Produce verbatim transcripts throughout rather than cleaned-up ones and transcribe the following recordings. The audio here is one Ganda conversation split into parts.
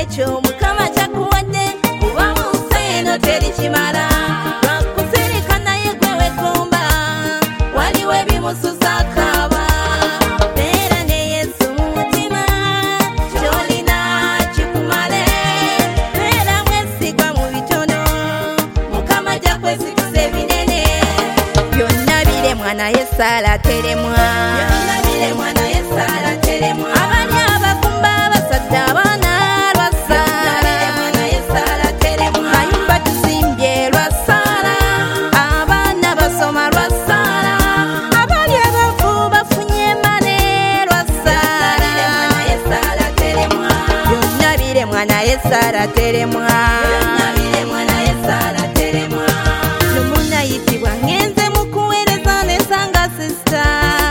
ekyo Mukama kyakuwadde kuba mu nsi eno teri kimala lwakusirika naye gwe wegomba waliwo ebimususa akaaba beera ne Yesu mu mutima ky'olina kikumale beera mwesigwa mu bitono Mukama ajja kwesiguza ebinene byonna biremwa naye Saala teremwa byonna biremwa naye Saala teremwa abali abafumba abasajja abaana lwa Saala naye Saala teremwa mayumba tuzimbye lwa Saala abaana basoma lwa Saala abali abafu bafunye mane lwa Saala naye Saala teremwa byonna biremwa naye Saala teremwa byonna biremwa naye Saala teremwa lumunayitibwa ngenze mu kuweereza nesanga sista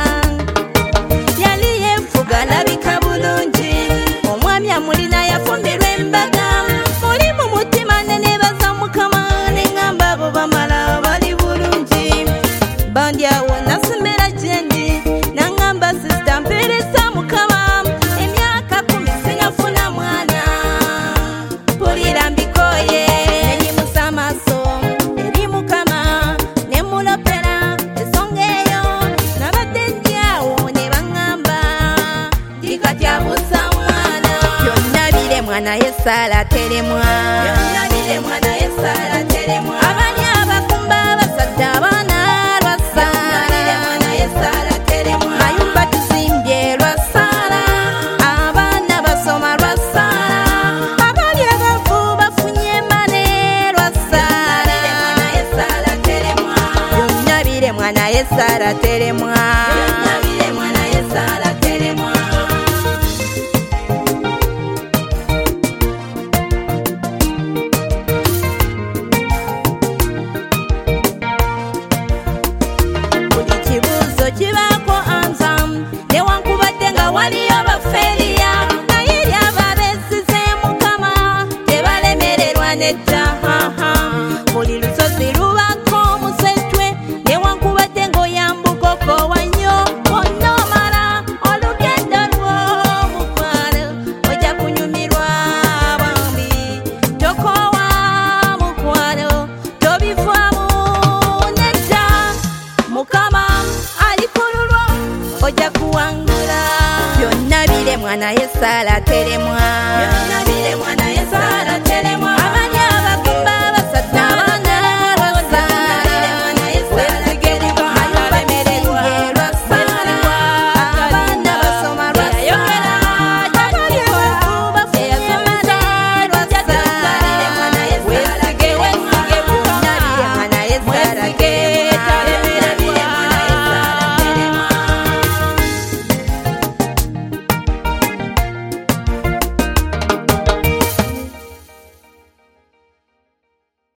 yali yeefuga alabika bulungi omwami amulina yafumbirwa embaga muli mu mutima neneebaza Mukama neŋŋamba abo bamala bali bulungi bandyawo nasembera gyendi naŋŋamba sista mpeereza Mukama emyaka kumi sinafuna mwana mpulira mbikooye nenyimusa amaaso eri Mukama ne mulopera ensonga eyo nabadde ndyawo ne baŋŋamba ndikatyabusa mwana byonna biremwa naye Saala teremwa byonna biremwa naye Saala teremwa abali abafumba abasajja abaana lwa Saala naye Saala teremwa mayumba tuzimbye lwa Saala abaana basoma lwa Saala abali abafu bafunye mane lwa Saala naye Saala teremwa byonna biremwa naye Saala teremwa byonna biremwa naye Saala teremwa buli kibuuzo kibaako ansa newankubadde nga waliyo bafeeriya naye eri ababeesize Mukama tebalemererwa nedda buli lusozi lubaako omusetwe newankubadde ng'oyambuka okoowa nnyo bonna omala olugendo lwo mukwano ojja kunyumirwa bambi tokoowa mukwano tobivaamu nedda Mukama ali ku lulwo ojja kuwangula byonna biremwa naye Saala teremwa byonna